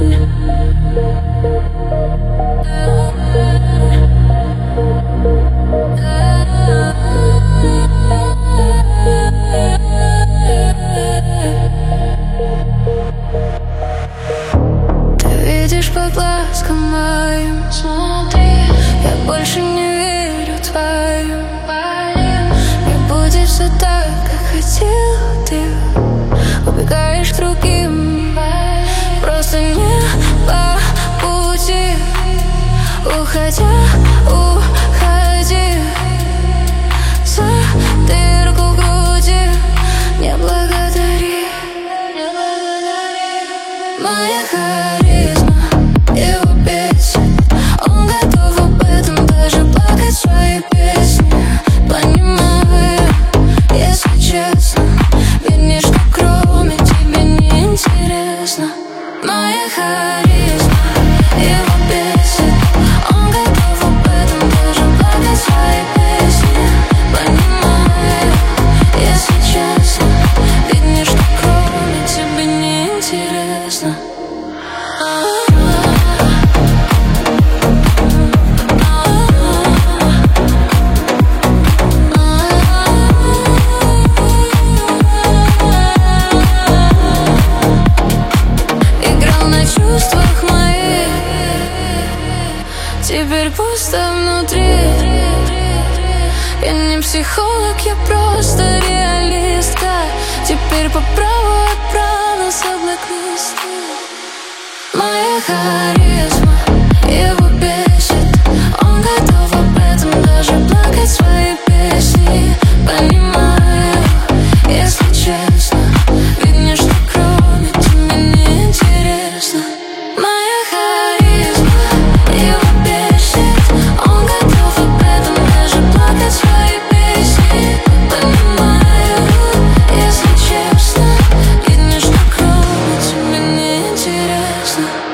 Под глазком моим смотри, я больше не верю твоим. Не будет все так, как хотел ты. Убегаешь к другим, просто не по пути. Уходя, уходи за дырку в груди. Не благодари, моя харизма. Его бесит, он готов об этом даже плакать свои песни. Понимаю, если честно, верни, что кроме тебя не интересно. Моя харизма, его бесит, он готов об этом даже плакать свои песни. Понимаю, если честно, верни, что кроме тебя не интересно. Чувствах моих теперь пусто внутри. Я не психолог, я просто реалистка. Теперь по праву отправлен с блэк-листа. Моя харизма, его бесит, он готов об этом даже плакать свои песни. Понимаю, если честно, видно, что кроме тебя не интересно. Моя харизма, его бесит, он готов об этом даже плакать свои песни. Понимаю, если честно, видно, что кроме тебя не интересно.